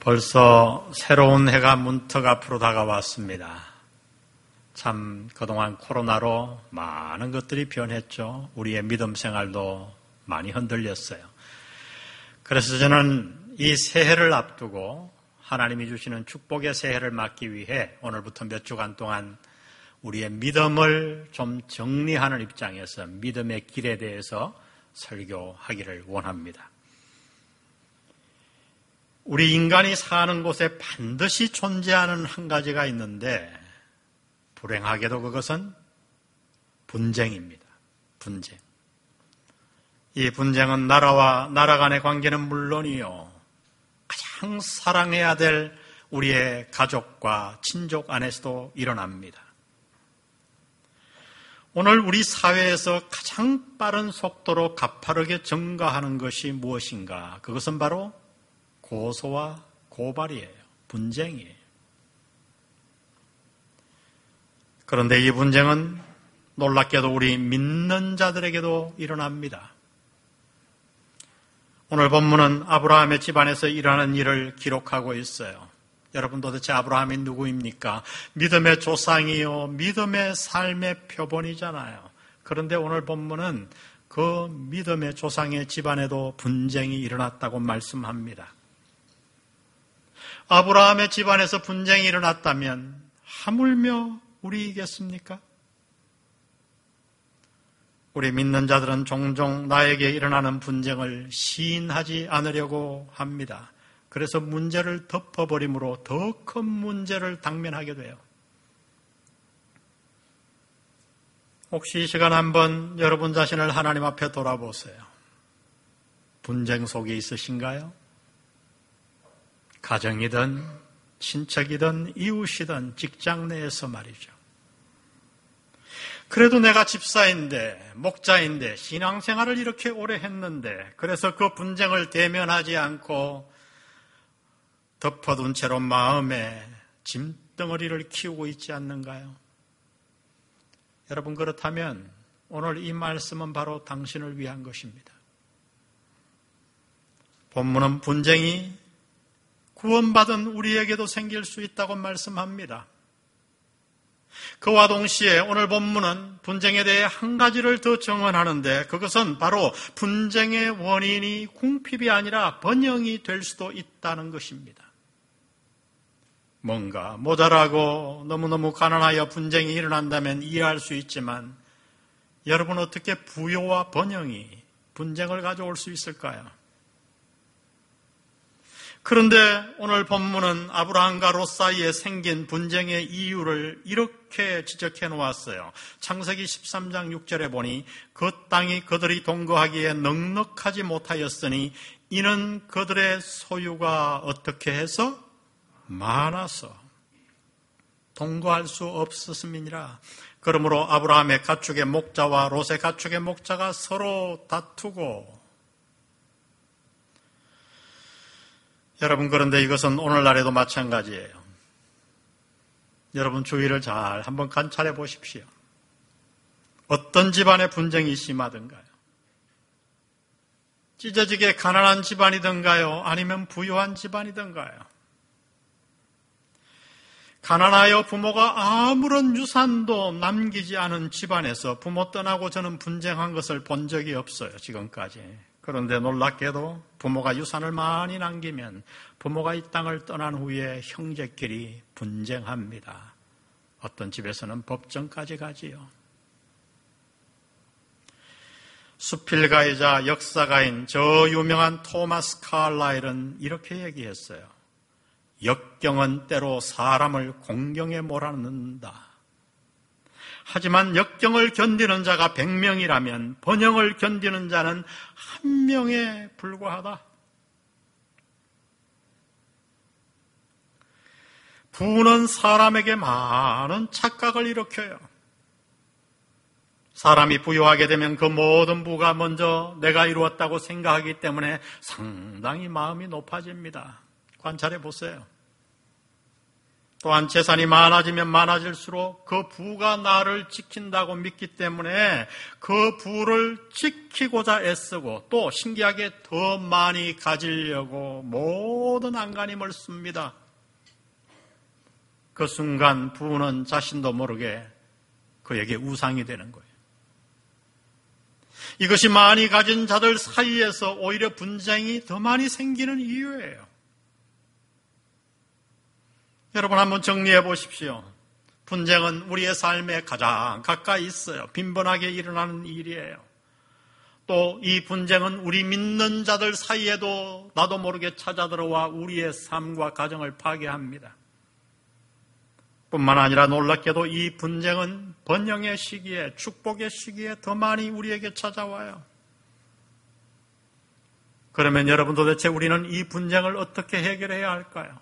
벌써 새로운 해가 문턱 앞으로 다가왔습니다. 참 그동안 코로나로 많은 것들이 변했죠. 우리의 믿음 생활도 많이 흔들렸어요. 그래서 저는 이 새해를 앞두고 하나님이 주시는 축복의 새해를 맞기 위해 오늘부터 몇 주간 동안 우리의 믿음을 좀 정리하는 입장에서 믿음의 길에 대해서 설교하기를 원합니다. 우리 인간이 사는 곳에 반드시 존재하는 한 가지가 있는데 불행하게도 그것은 분쟁입니다. 분쟁. 이 분쟁은 나라와 나라 간의 관계는 물론이요, 가장 사랑해야 될 우리의 가족과 친족 안에서도 일어납니다. 오늘 우리 사회에서 가장 빠른 속도로 가파르게 증가하는 것이 무엇인가? 그것은 바로 고소와 고발이에요. 분쟁이에요. 그런데 이 분쟁은 놀랍게도 우리 믿는 자들에게도 일어납니다. 오늘 본문은 아브라함의 집안에서 일어나는 일을 기록하고 있어요. 여러분, 도대체 아브라함이 누구입니까? 믿음의 조상이요, 믿음의 삶의 표본이잖아요. 그런데 오늘 본문은 그 믿음의 조상의 집안에도 분쟁이 일어났다고 말씀합니다. 아브라함의 집안에서 분쟁이 일어났다면 하물며 우리이겠습니까? 우리 믿는 자들은 종종 나에게 일어나는 분쟁을 시인하지 않으려고 합니다. 그래서 문제를 덮어버림으로 더 큰 문제를 당면하게 돼요. 혹시 이 시간 한번 여러분 자신을 하나님 앞에 돌아보세요. 분쟁 속에 있으신가요? 가정이든 친척이든 이웃이든 직장 내에서 말이죠. 그래도 내가 집사인데, 목자인데, 신앙생활을 이렇게 오래 했는데, 그래서 그 분쟁을 대면하지 않고 덮어둔 채로 마음에 짐덩어리를 키우고 있지 않는가요? 여러분, 그렇다면 오늘 이 말씀은 바로 당신을 위한 것입니다. 본문은 분쟁이 구원받은 우리에게도 생길 수 있다고 말씀합니다. 그와 동시에 오늘 본문은 분쟁에 대해 한 가지를 더 정언하는데, 그것은 바로 분쟁의 원인이 궁핍이 아니라 번영이 될 수도 있다는 것입니다. 뭔가 모자라고 너무너무 가난하여 분쟁이 일어난다면 이해할 수 있지만, 여러분, 어떻게 부요와 번영이 분쟁을 가져올 수 있을까요? 그런데 오늘 본문은 아브라함과 롯 사이에 생긴 분쟁의 이유를 이렇게 지적해 놓았어요. 창세기 13장 6절에 보니 그 땅이 그들이 동거하기에 넉넉하지 못하였으니 이는 그들의 소유가 어떻게 해서 많아서 동거할 수 없었음이니라. 그러므로 아브라함의 가축의 목자와 롯의 가축의 목자가 서로 다투고, 여러분, 그런데 이것은 오늘날에도 마찬가지예요. 여러분, 주위를 잘 한번 관찰해 보십시오. 어떤 집안의 분쟁이 심하든가요? 찢어지게 가난한 집안이든가요? 아니면 부유한 집안이든가요? 가난하여 부모가 아무런 유산도 남기지 않은 집안에서 부모 떠나고 저는 분쟁한 것을 본 적이 없어요, 지금까지. 그런데 놀랍게도 부모가 유산을 많이 남기면 부모가 이 땅을 떠난 후에 형제끼리 분쟁합니다. 어떤 집에서는 법정까지 가지요. 수필가이자 역사가인 저 유명한 토마스 칼라일은 이렇게 얘기했어요. 역경은 때로 사람을 공경에 몰아넣는다. 하지만 역경을 견디는 자가 100명이라면 번영을 견디는 자는 1명에 불과하다. 부는 사람에게 많은 착각을 일으켜요. 사람이 부유하게 되면 그 모든 부가 먼저 내가 이루었다고 생각하기 때문에 상당히 마음이 높아집니다. 관찰해 보세요. 또한 재산이 많아지면 많아질수록 그 부가 나를 지킨다고 믿기 때문에 그 부를 지키고자 애쓰고 또 신기하게 더 많이 가지려고 모든 안간힘을 씁니다. 그 순간 부는 자신도 모르게 그에게 우상이 되는 거예요. 이것이 많이 가진 자들 사이에서 오히려 분쟁이 더 많이 생기는 이유예요. 여러분 한번 정리해 보십시오. 분쟁은 우리의 삶에 가장 가까이 있어요. 빈번하게 일어나는 일이에요. 또 이 분쟁은 우리 믿는 자들 사이에도 나도 모르게 찾아들어와 우리의 삶과 가정을 파괴합니다. 뿐만 아니라 놀랍게도 이 분쟁은 번영의 시기에, 축복의 시기에 더 많이 우리에게 찾아와요. 그러면 여러분 도대체 우리는 이 분쟁을 어떻게 해결해야 할까요?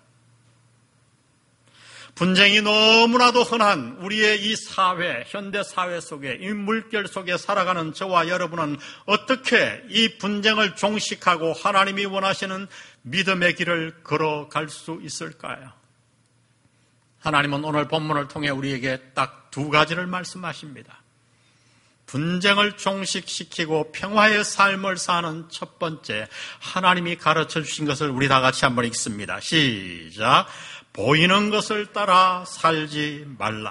분쟁이 너무나도 흔한 우리의 이 사회, 현대 사회 속에, 이 물결 속에 살아가는 저와 여러분은 어떻게 이 분쟁을 종식하고 하나님이 원하시는 믿음의 길을 걸어갈 수 있을까요? 하나님은 오늘 본문을 통해 우리에게 딱 두 가지를 말씀하십니다. 분쟁을 종식시키고 평화의 삶을 사는 첫 번째, 하나님이 가르쳐 주신 것을 우리 다 같이 한번 읽습니다. 시작. 보이는 것을 따라 살지 말라.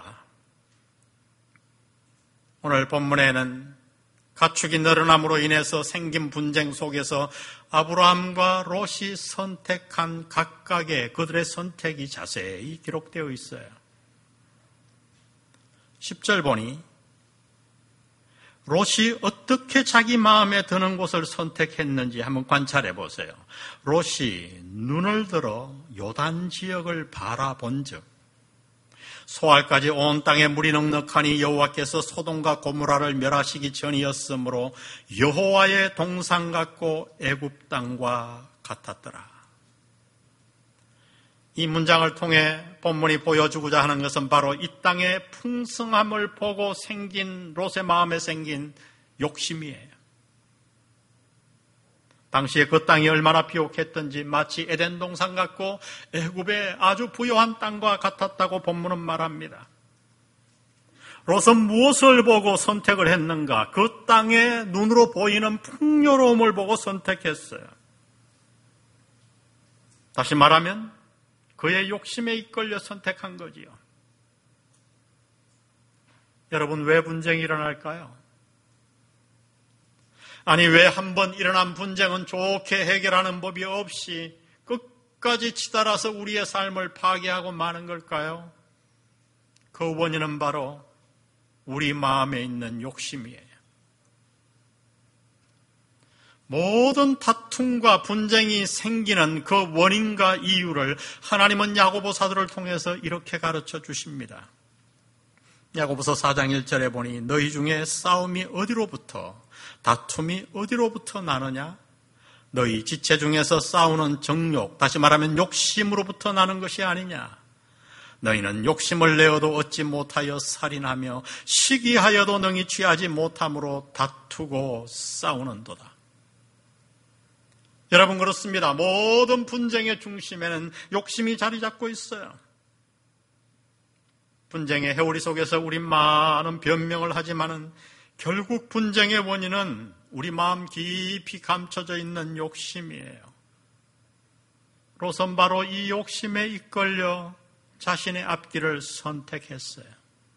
오늘 본문에는 가축이 늘어남으로 인해서 생긴 분쟁 속에서 아브라함과 롯이 선택한 각각의 그들의 선택이 자세히 기록되어 있어요. 10절 보니 롯이 어떻게 자기 마음에 드는 곳을 선택했는지 한번 관찰해 보세요. 롯이 눈을 들어 요단 지역을 바라본 즉 소알까지 온 땅에 물이 넉넉하니 여호와께서 소돔과 고모라를 멸하시기 전이었으므로 여호와의 동산 같고 애굽 땅과 같았더라. 이 문장을 통해 본문이 보여주고자 하는 것은 바로 이 땅의 풍성함을 보고 생긴 롯의 마음에 생긴 욕심이에요. 당시에 그 땅이 얼마나 비옥했던지 마치 에덴 동산 같고 애굽의 아주 부요한 땅과 같았다고 본문은 말합니다. 롯은 무엇을 보고 선택을 했는가? 그 땅의 눈으로 보이는 풍요로움을 보고 선택했어요. 다시 말하면 그의 욕심에 이끌려 선택한 거지요. 여러분, 왜 분쟁이 일어날까요? 아니, 왜 한번 일어난 분쟁은 좋게 해결하는 법이 없이 끝까지 치달아서 우리의 삶을 파괴하고 마는 걸까요? 그 원인은 바로 우리 마음에 있는 욕심이에요. 모든 다툼과 분쟁이 생기는 그 원인과 이유를 하나님은 야고보사도를 통해서 이렇게 가르쳐 주십니다. 야고보서 4장 1절에 보니 너희 중에 싸움이 어디로부터, 다툼이 어디로부터 나느냐? 너희 지체 중에서 싸우는 정욕, 다시 말하면 욕심으로부터 나는 것이 아니냐? 너희는 욕심을 내어도 얻지 못하여 살인하며 시기하여도 능히 취하지 못함으로 다투고 싸우는도다. 여러분, 그렇습니다. 모든 분쟁의 중심에는 욕심이 자리 잡고 있어요. 분쟁의 해오리 속에서 우리 많은 변명을 하지만은 결국 분쟁의 원인은 우리 마음 깊이 감춰져 있는 욕심이에요. 롯은 바로 이 욕심에 이끌려 자신의 앞길을 선택했어요.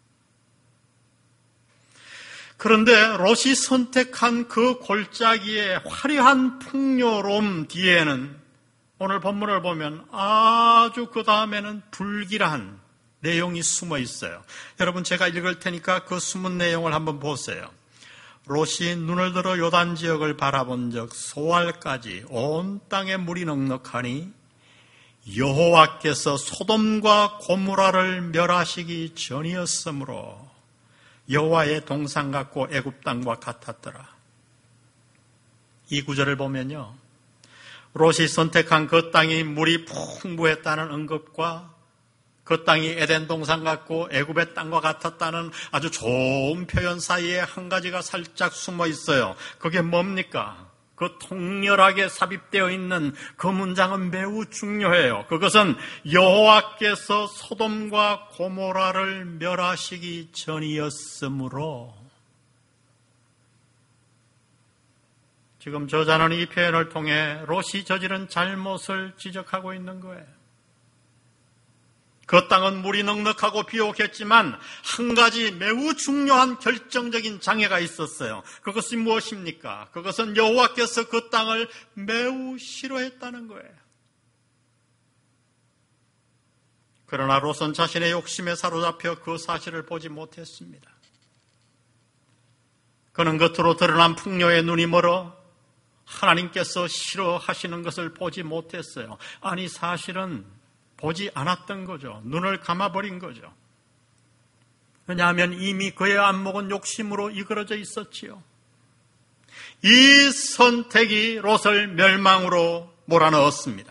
그런데 롯이 선택한 그 골짜기의 화려한 풍요로움 뒤에는 오늘 본문을 보면 아주 그 다음에는 불길한 내용이 숨어 있어요. 여러분, 제가 읽을 테니까 그 숨은 내용을 한번 보세요. 롯이 눈을 들어 요단 지역을 바라본 적 소알까지 온 땅에 물이 넉넉하니 여호와께서 소돔과 고모라를 멸하시기 전이었으므로 여호와의 동산 같고 애굽 땅과 같았더라. 이 구절을 보면요, 롯이 선택한 그 땅이 물이 풍부했다는 언급과 그 땅이 에덴 동산 같고 애굽의 땅과 같았다는 아주 좋은 표현 사이에 한 가지가 살짝 숨어 있어요. 그게 뭡니까? 그 통렬하게 삽입되어 있는 그 문장은 매우 중요해요. 그것은 여호와께서 소돔과 고모라를 멸하시기 전이었으므로. 지금 저자는 이 표현을 통해 롯이 저지른 잘못을 지적하고 있는 거예요. 그 땅은 물이 넉넉하고 비옥했지만 한 가지 매우 중요한 결정적인 장애가 있었어요. 그것이 무엇입니까? 그것은 여호와께서 그 땅을 매우 싫어했다는 거예요. 그러나 롯은 자신의 욕심에 사로잡혀 그 사실을 보지 못했습니다. 그는 겉으로 드러난 풍요에 눈이 멀어 하나님께서 싫어하시는 것을 보지 못했어요. 아니, 사실은 보지 않았던 거죠. 눈을 감아버린 거죠. 왜냐하면 이미 그의 안목은 욕심으로 이끌어져 있었지요. 이 선택이 롯을 멸망으로 몰아넣었습니다.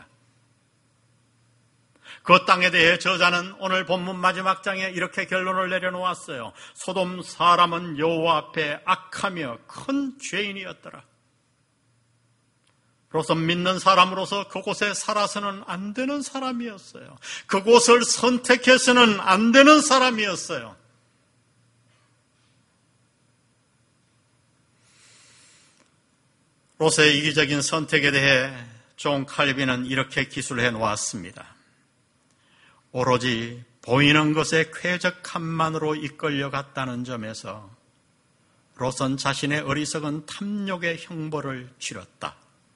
그 땅에 대해 저자는 오늘 본문 마지막 장에 이렇게 결론을 내려놓았어요. 소돔 사람은 여호와 앞에 악하며 큰 죄인이었더라. 롯은 믿는 사람으로서 그곳에 살아서는 안 되는 사람이었어요. 그곳을 선택해서는 안 되는 사람이었어요. 롯의 이기적인 선택에 대해 존 칼빈은 이렇게 기술해 놓았습니다. 오로지 보이는 것의 쾌적함만으로 이끌려갔다는 점에서 롯은 자신의 어리석은 탐욕의 형벌을 치렀다.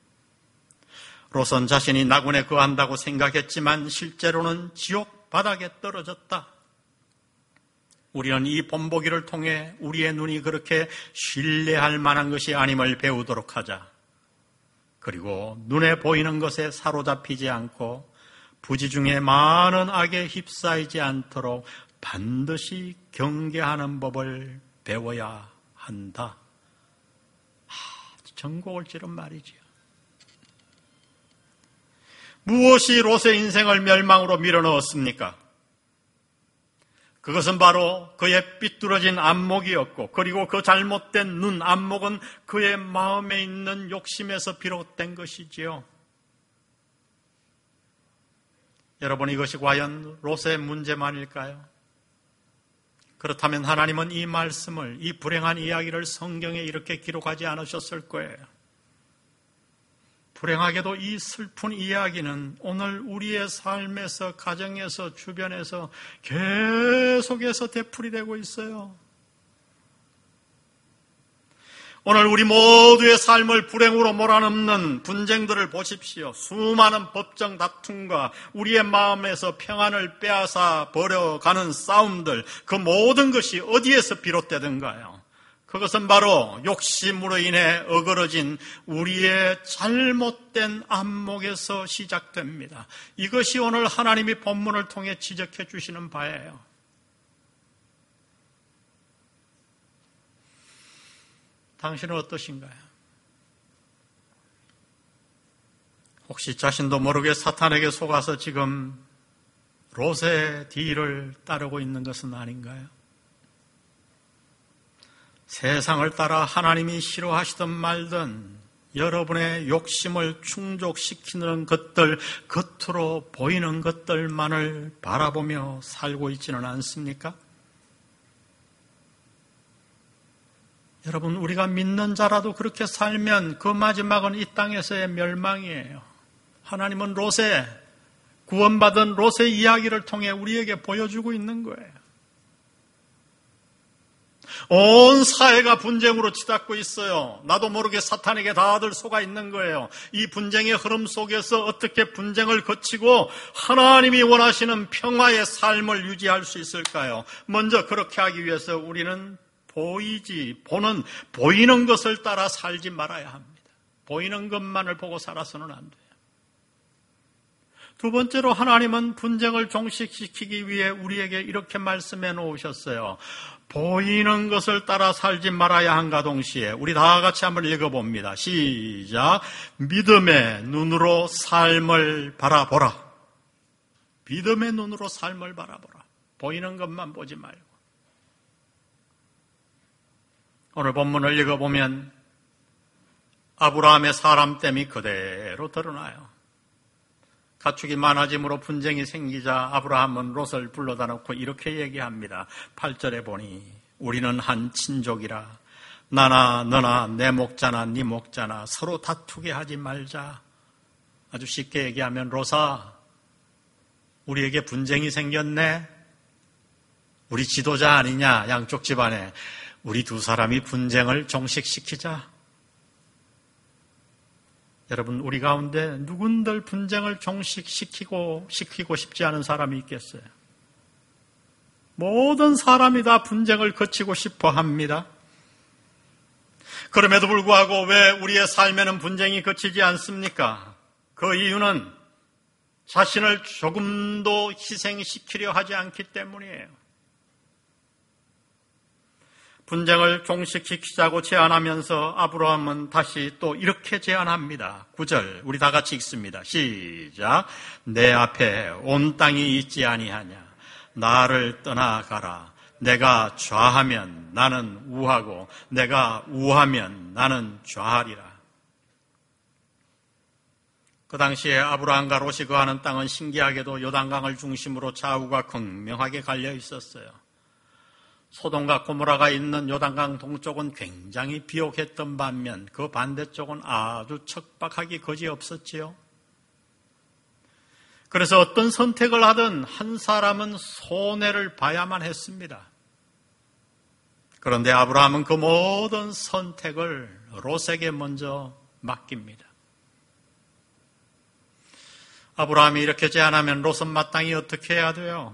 롯은 자신이 나군에 거한다고 생각했지만 실제로는 지옥 바닥에 떨어졌다. 우리는 이 본보기를 통해 우리의 눈이 그렇게 신뢰할 만한 것이 아님을 배우도록 하자. 그리고 눈에 보이는 것에 사로잡히지 않고 부지중에 많은 악에 휩싸이지 않도록 반드시 경계하는 법을 배워야 한다. 전곡을 찌른 말이지요. 무엇이 롯의 인생을 멸망으로 밀어넣었습니까? 그것은 바로 그의 삐뚤어진 안목이었고, 그리고 그 잘못된 눈, 안목은 그의 마음에 있는 욕심에서 비롯된 것이지요. 여러분, 이것이 과연 롯의 문제만일까요? 그렇다면 하나님은 이 말씀을, 이 불행한 이야기를 성경에 이렇게 기록하지 않으셨을 거예요. 불행하게도 이 슬픈 이야기는 오늘 우리의 삶에서, 가정에서, 주변에서 계속해서 되풀이되고 있어요. 오늘 우리 모두의 삶을 불행으로 몰아넣는 분쟁들을 보십시오. 수많은 법정 다툼과 우리의 마음에서 평안을 빼앗아 버려가는 싸움들, 그 모든 것이 어디에서 비롯되던가요? 그것은 바로 욕심으로 인해 어그러진 우리의 잘못된 안목에서 시작됩니다. 이것이 오늘 하나님이 본문을 통해 지적해 주시는 바예요. 당신은 어떠신가요? 혹시 자신도 모르게 사탄에게 속아서 지금 롯의 뒤를 따르고 있는 것은 아닌가요? 세상을 따라 하나님이 싫어하시든 말든 여러분의 욕심을 충족시키는 것들, 겉으로 보이는 것들만을 바라보며 살고 있지는 않습니까? 여러분, 우리가 믿는 자라도 그렇게 살면 그 마지막은 이 땅에서의 멸망이에요. 하나님은 롯의, 구원받은 롯의 이야기를 통해 우리에게 보여주고 있는 거예요. 온 사회가 분쟁으로 치닫고 있어요. 나도 모르게 사탄에게 다들 속아 있는 거예요. 이 분쟁의 흐름 속에서 어떻게 분쟁을 거치고 하나님이 원하시는 평화의 삶을 유지할 수 있을까요? 먼저 그렇게 하기 위해서 우리는 보이는 것을 따라 살지 말아야 합니다. 보이는 것만을 보고 살아서는 안 돼요. 두 번째로 하나님은 분쟁을 종식시키기 위해 우리에게 이렇게 말씀해 놓으셨어요. 보이는 것을 따라 살지 말아야 한가 동시에 우리 다 같이 한번 읽어봅니다. 시작. 믿음의 눈으로 삶을 바라보라. 믿음의 눈으로 삶을 바라보라. 보이는 것만 보지 말고. 오늘 본문을 읽어보면 아브라함의 사람됨이 그대로 드러나요. 가축이 많아짐으로 분쟁이 생기자 아브라함은 롯을 불러다 놓고 이렇게 얘기합니다. 8절에 보니 우리는 한 친족이라 나나 너나 내 목자나 네 목자나 서로 다투게 하지 말자. 아주 쉽게 얘기하면 롯아, 우리에게 분쟁이 생겼네. 우리 지도자 아니냐, 양쪽 집안에. 우리 두 사람이 분쟁을 종식시키자. 여러분, 우리 가운데 누군들 분쟁을 종식시키고 싶지 않은 사람이 있겠어요? 모든 사람이 다 분쟁을 거치고 싶어 합니다. 그럼에도 불구하고 왜 우리의 삶에는 분쟁이 거치지 않습니까? 그 이유는 자신을 조금도 희생시키려 하지 않기 때문이에요. 분쟁을 종식시키자고 제안하면서 아브라함은 다시 또 이렇게 제안합니다. 9절 우리 다 같이 읽습니다. 시작. 내 앞에 온 땅이 있지 아니하냐. 나를 떠나가라. 내가 좌하면 나는 우하고 내가 우하면 나는 좌하리라. 그 당시에 아브라함과 롯이 거하는 땅은 신기하게도 요단강을 중심으로 좌우가 극명하게 갈려 있었어요. 소돔과 고모라가 있는 요단강 동쪽은 굉장히 비옥했던 반면 그 반대쪽은 아주 척박하기 거지없었지요. 그래서 어떤 선택을 하든 한 사람은 손해를 봐야만 했습니다. 그런데 아브라함은 그 모든 선택을 롯에게 먼저 맡깁니다. 아브라함이 이렇게 제안하면 롯은 마땅히 어떻게 해야 돼요?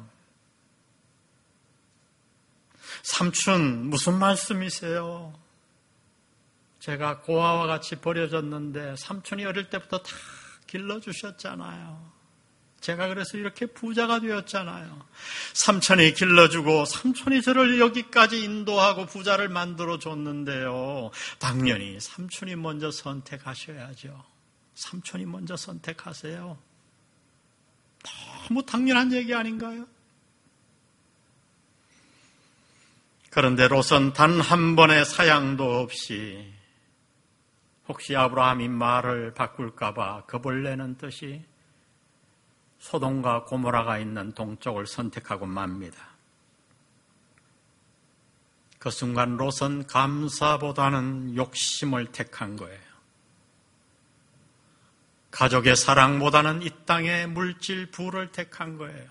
삼촌, 무슨 말씀이세요? 제가 고아와 같이 버려졌는데 삼촌이 어릴 때부터 다 길러주셨잖아요. 제가 그래서 이렇게 부자가 되었잖아요. 삼촌이 길러주고 삼촌이 저를 여기까지 인도하고 부자를 만들어줬는데요. 당연히 삼촌이 먼저 선택하셔야죠. 삼촌이 먼저 선택하세요. 너무 당연한 얘기 아닌가요? 그런데 롯은 단 한 번의 사양도 없이 혹시 아브라함이 말을 바꿀까 봐 겁을 내는 듯이 소돔과 고모라가 있는 동쪽을 선택하고 맙니다. 그 순간 롯은 감사보다는 욕심을 택한 거예요. 가족의 사랑보다는 이 땅의 물질 부를 택한 거예요.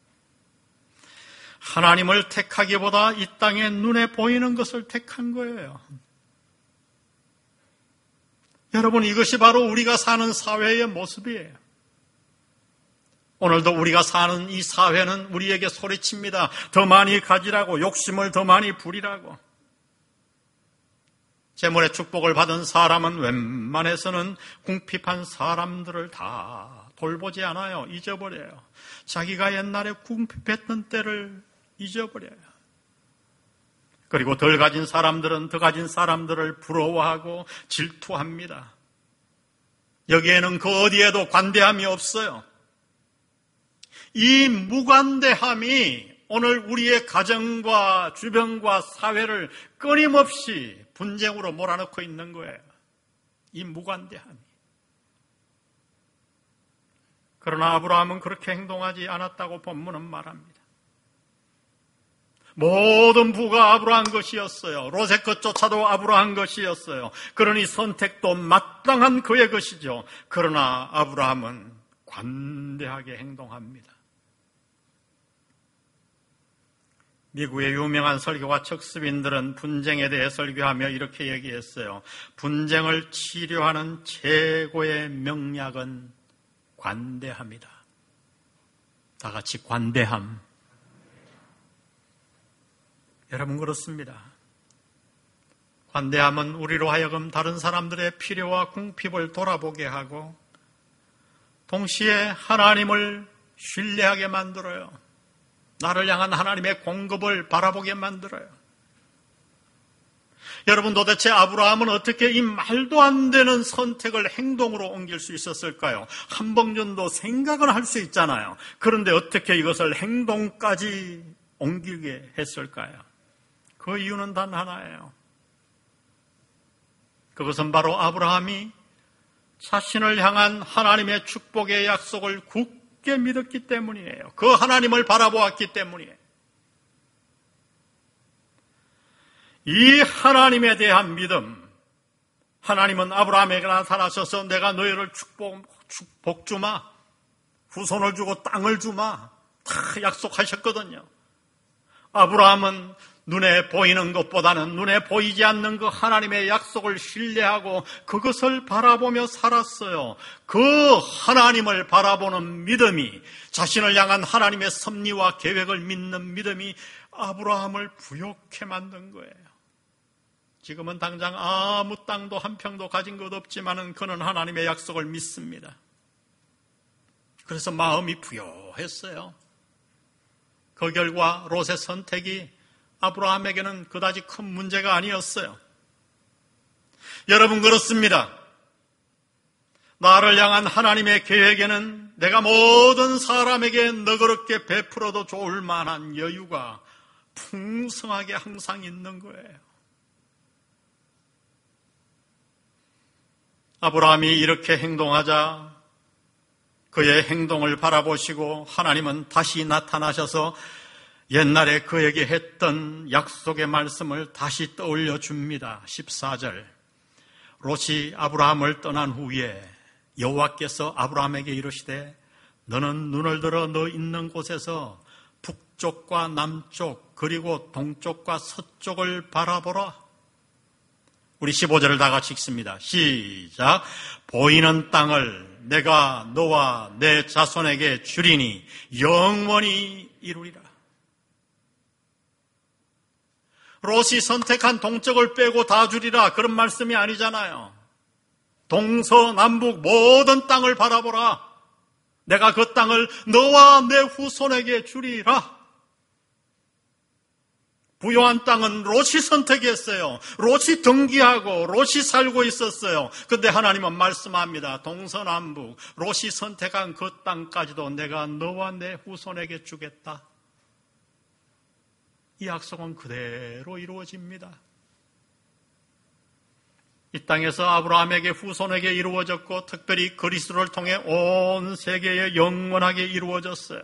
하나님을 택하기보다 이 땅에 눈에 보이는 것을 택한 거예요. 여러분, 이것이 바로 우리가 사는 사회의 모습이에요. 오늘도 우리가 사는 이 사회는 우리에게 소리칩니다. 더 많이 가지라고, 욕심을 더 많이 부리라고. 재물의 축복을 받은 사람은 웬만해서는 궁핍한 사람들을 다 돌보지 않아요. 잊어버려요. 자기가 옛날에 궁핍했던 때를 잊어버려요. 그리고 덜 가진 사람들은 더 가진 사람들을 부러워하고 질투합니다. 여기에는 그 어디에도 관대함이 없어요. 이 무관대함이 오늘 우리의 가정과 주변과 사회를 끊임없이 분쟁으로 몰아넣고 있는 거예요. 이 무관대함이. 그러나 아브라함은 그렇게 행동하지 않았다고 본문은 말합니다. 모든 부가 아브라함 것이었어요. 롯의 것조차도 아브라함 것이었어요. 그러니 선택도 마땅한 그의 것이죠. 그러나 아브라함은 관대하게 행동합니다. 미국의 유명한 설교가 척습인들은 분쟁에 대해 설교하며 이렇게 얘기했어요. 분쟁을 치료하는 최고의 명약은 관대함이다. 다 같이 관대함. 여러분, 그렇습니다. 관대함은 우리로 하여금 다른 사람들의 필요와 궁핍을 돌아보게 하고 동시에 하나님을 신뢰하게 만들어요. 나를 향한 하나님의 공급을 바라보게 만들어요. 여러분, 도대체 아브라함은 어떻게 이 말도 안 되는 선택을 행동으로 옮길 수 있었을까요? 한 번 정도 생각은 할 수 있잖아요. 그런데 어떻게 이것을 행동까지 옮기게 했을까요? 그 이유는 단 하나예요. 그것은 바로 아브라함이 자신을 향한 하나님의 축복의 약속을 굳게 믿었기 때문이에요. 그 하나님을 바라보았기 때문이에요. 이 하나님에 대한 믿음, 하나님은 아브라함에게 나타나셔서 내가 너희를 축복 주마, 후손을 주고 땅을 주마, 다 약속하셨거든요. 아브라함은 눈에 보이는 것보다는 눈에 보이지 않는 그 하나님의 약속을 신뢰하고 그것을 바라보며 살았어요. 그 하나님을 바라보는 믿음이, 자신을 향한 하나님의 섭리와 계획을 믿는 믿음이 아브라함을 부욕해 만든 거예요. 지금은 당장 아무 땅도 한 평도 가진 것 없지만은 그는 하나님의 약속을 믿습니다. 그래서 마음이 부요했어요. 그 결과 롯의 선택이 아브라함에게는 그다지 큰 문제가 아니었어요. 여러분, 그렇습니다. 나를 향한 하나님의 계획에는 내가 모든 사람에게 너그럽게 베풀어도 좋을 만한 여유가 풍성하게 항상 있는 거예요. 아브라함이 이렇게 행동하자 그의 행동을 바라보시고 하나님은 다시 나타나셔서 옛날에 그에게 했던 약속의 말씀을 다시 떠올려 줍니다. 14절. 롯이 아브라함을 떠난 후에 여호와께서 아브라함에게 이르시되 너는 눈을 들어 너 있는 곳에서 북쪽과 남쪽 그리고 동쪽과 서쪽을 바라보라. 우리 15절을 다 같이 읽습니다. 시작. 보이는 땅을 내가 너와 내 자손에게 주리니 영원히 이루리라. 롯이 선택한 동쪽을 빼고 다 주리라, 그런 말씀이 아니잖아요. 동서남북 모든 땅을 바라보라. 내가 그 땅을 너와 내 후손에게 주리라. 부요한 땅은 롯이 선택했어요. 롯이 등기하고 롯이 살고 있었어요. 그런데 하나님은 말씀합니다. 동서남북 롯이 선택한 그 땅까지도 내가 너와 내 후손에게 주겠다. 이 약속은 그대로 이루어집니다. 이 땅에서 아브라함에게 후손에게 이루어졌고 특별히 그리스도를 통해 온 세계에 영원하게 이루어졌어요.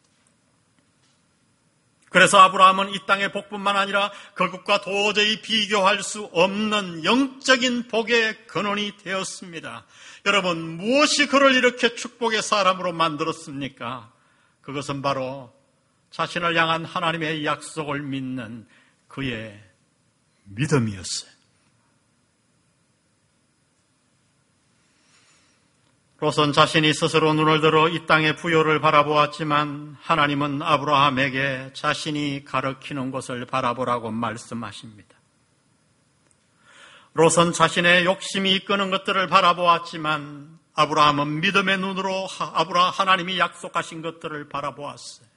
그래서 아브라함은 이 땅의 복뿐만 아니라 그것과 도저히 비교할 수 없는 영적인 복의 근원이 되었습니다. 여러분, 무엇이 그를 이렇게 축복의 사람으로 만들었습니까? 그것은 바로 자신을 향한 하나님의 약속을 믿는 그의 믿음이었어요. 롯은 자신이 스스로 눈을 들어 이 땅의 부요를 바라보았지만 하나님은 아브라함에게 자신이 가리키는 곳을 바라보라고 말씀하십니다. 롯은 자신의 욕심이 이끄는 것들을 바라보았지만 아브라함은 믿음의 눈으로 하나님이 약속하신 것들을 바라보았어요.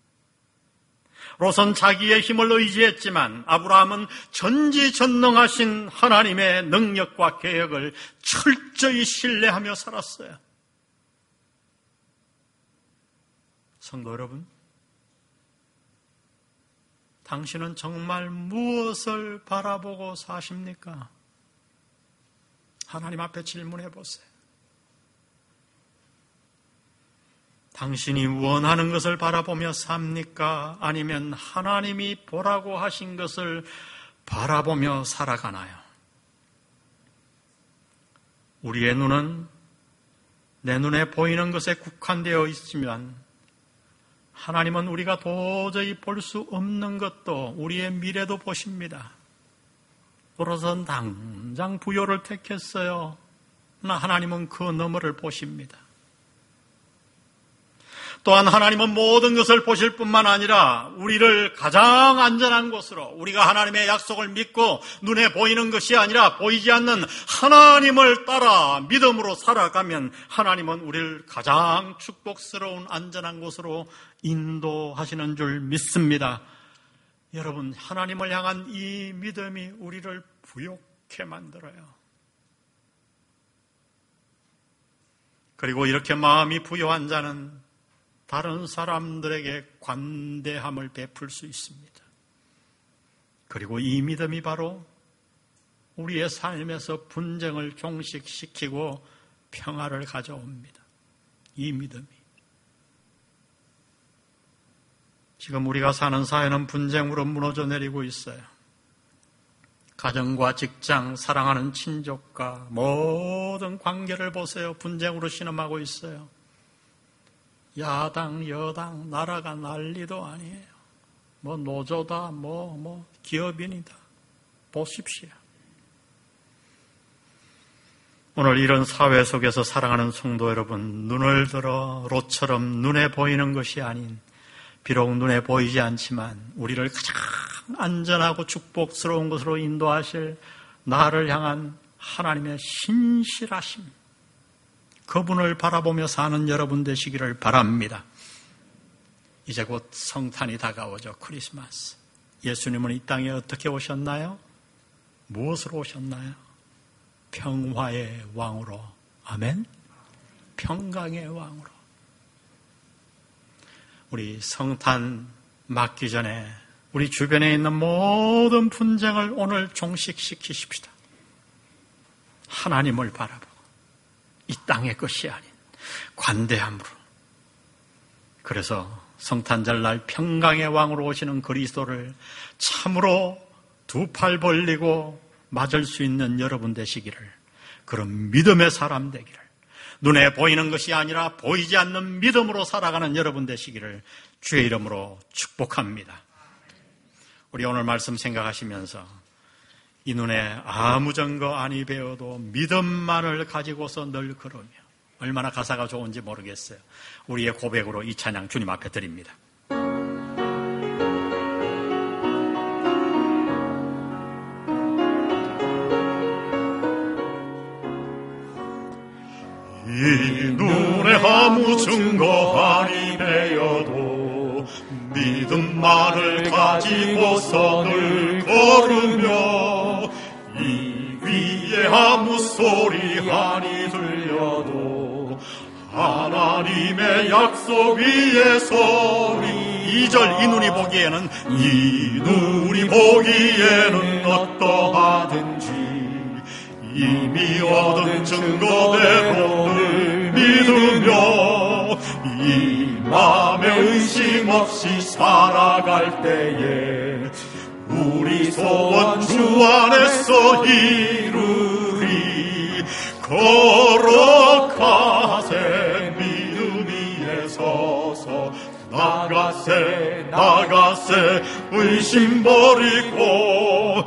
롯은 자기의 힘을 의지했지만 아브라함은 전지전능하신 하나님의 능력과 계획을 철저히 신뢰하며 살았어요. 성도 여러분, 당신은 정말 무엇을 바라보고 사십니까? 하나님 앞에 질문해 보세요. 당신이 원하는 것을 바라보며 삽니까? 아니면 하나님이 보라고 하신 것을 바라보며 살아가나요? 우리의 눈은 내 눈에 보이는 것에 국한되어 있지만 하나님은 우리가 도저히 볼 수 없는 것도 우리의 미래도 보십니다. 롯은 당장 부요를 택했어요. 그러나 하나님은 그 너머를 보십니다. 또한 하나님은 모든 것을 보실 뿐만 아니라 우리를 가장 안전한 곳으로, 우리가 하나님의 약속을 믿고 눈에 보이는 것이 아니라 보이지 않는 하나님을 따라 믿음으로 살아가면 하나님은 우리를 가장 축복스러운 안전한 곳으로 인도하시는 줄 믿습니다. 여러분, 하나님을 향한 이 믿음이 우리를 부욕해 만들어요. 그리고 이렇게 마음이 부요한 자는 다른 사람들에게 관대함을 베풀 수 있습니다. 그리고 이 믿음이 바로 우리의 삶에서 분쟁을 종식시키고 평화를 가져옵니다. 이 믿음이. 지금 우리가 사는 사회는 분쟁으로 무너져 내리고 있어요. 가정과 직장, 사랑하는 친족과 모든 관계를 보세요. 분쟁으로 신음하고 있어요. 야당, 여당, 나라가 난리도 아니에요. 뭐 노조다, 기업인이다. 보십시오. 오늘 이런 사회 속에서 사랑하는 성도 여러분, 눈을 들어 롯처럼 눈에 보이는 것이 아닌, 비록 눈에 보이지 않지만 우리를 가장 안전하고 축복스러운 곳으로 인도하실 나를 향한 하나님의 신실하심, 그분을 바라보며 사는 여러분 되시기를 바랍니다. 이제 곧 성탄이 다가오죠. 크리스마스. 예수님은 이 땅에 어떻게 오셨나요? 무엇으로 오셨나요? 평화의 왕으로. 아멘. 평강의 왕으로. 우리 성탄 맞기 전에 우리 주변에 있는 모든 분쟁을 오늘 종식시키십시다. 하나님을 바라보고 이 땅의 것이 아닌 관대함으로. 그래서 성탄절날 평강의 왕으로 오시는 그리스도를 참으로 두 팔 벌리고 맞을 수 있는 여러분 되시기를, 그런 믿음의 사람 되기를, 눈에 보이는 것이 아니라 보이지 않는 믿음으로 살아가는 여러분 되시기를 주의 이름으로 축복합니다. 우리 오늘 말씀 생각하시면서 이 눈에 아무 증거 아니 배워도 믿음만을 가지고서 늘 걸으며, 얼마나 가사가 좋은지 모르겠어요. 우리의 고백으로 이 찬양 주님 앞에 드립니다. 이 눈에 아무 증거 아니 배워도 믿음만을 가지고서 늘 걸으며, 이 위에 아무 소리 아니 들려도 하나님의 약속 위에 서리. 2절 이 눈이 보기에는, 이 눈이 보기에는 어떠하든지 이미 얻은 증거대로 늘 믿으며, 이 맘에 의심 없이 살아갈 때에 우리 소원 주 안에서 이루리. 걸어가세 믿음 위에 서서, 나가세 의심 버리고,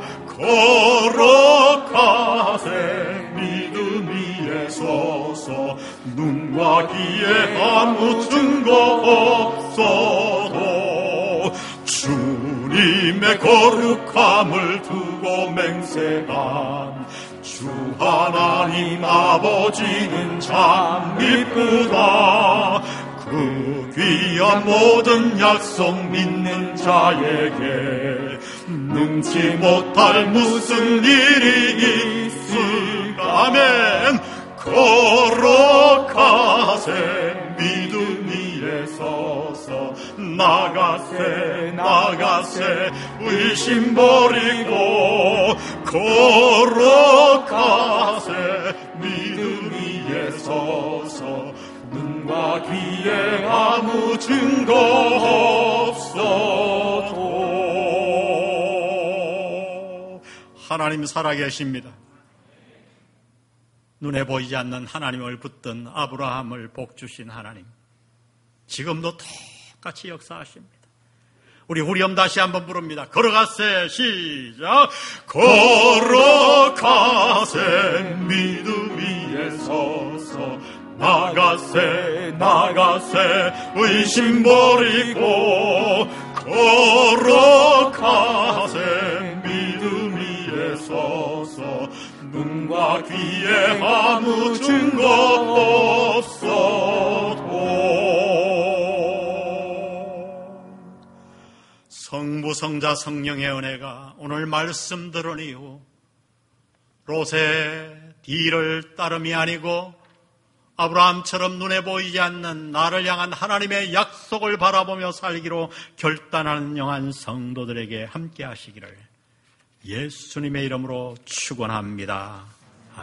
걸어가세 믿음 위에 서서, 눈과 귀에 아무 증거 없어도 주님의 거룩함을 두고 맹세한 주 하나님 아버지는 참 이쁘다. 그 귀한 모든 약속 믿는 자에게 능치 못할 무슨 일이 있을까. 아멘. 걸어가세 믿음 위에 서서, 나가세 의심 버리고, 걸어가세 믿음 위에 서서, 눈과 귀에 아무 증거 없어도. 하나님 살아계십니다. 눈에 보이지 않는 하나님을 붙든 아브라함을 복주신 하나님, 지금도 똑같이 역사하십니다. 우리 후렴 다시 한번 부릅니다. 걸어가세. 시작. 걸어가세 믿음 위에 서서, 나가세 의심 버리고, 걸어가세 믿음 위에 서서, 눈과 귀에 아무 증거 없어도. 성부, 성자, 성령의 은혜가 오늘 말씀 들은 이후 롯의 뒤를 따름이 아니고 아브라함처럼 눈에 보이지 않는 나를 향한 하나님의 약속을 바라보며 살기로 결단하는 영한 성도들에게 함께 하시기를 예수님의 이름으로 축원합니다.